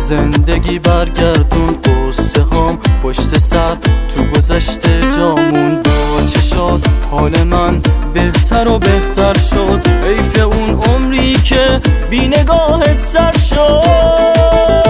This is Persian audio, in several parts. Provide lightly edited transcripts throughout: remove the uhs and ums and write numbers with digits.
زندگی برگردون قصه هام پشت سر تو گذشته جامون با چشات حال من بهتر و بهتر شد. حیف اون عمری که بی نگاهت سر شد.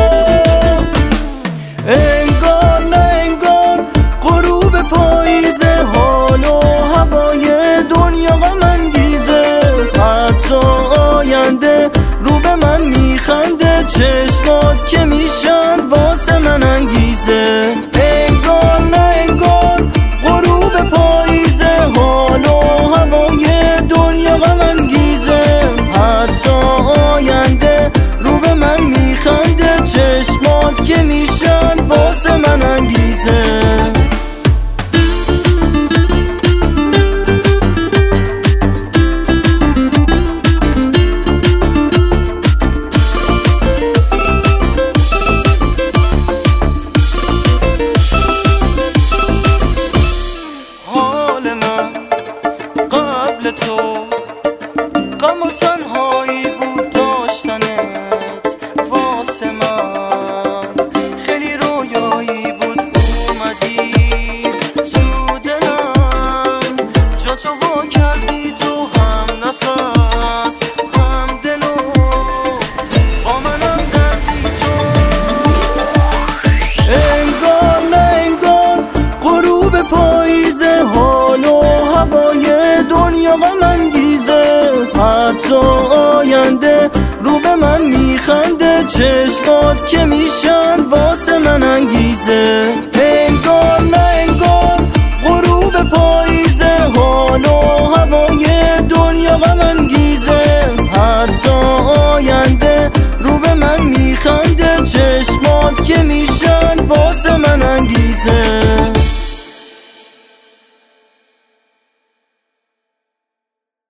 انگار نه انگار غروب پاییزه، حال و هوای دنیا غم انگیزه. حتی آینده رو به من میخنده، چشمات که میشن واسه من انگیزه. انگار نه انگار غروب پاییزه، حال و هوای دنیا غم انگیزه. حتی آینده رو به من میخنده، چشمات که میشن واسه من انگیزه. قبل تو غم و تنهایی بود داشتنت واسه من، خیلی رویایی بود اومدی تو دلم، جا تو وا کردی تو هم نفس هم دلو با منم دردی تو. انگار نه انگار غروب پاییزه، حال و هوای دنیا غم انگیزه. حتی آینده رو به من میخنده، چشمات که میشن واسه من انگیزه.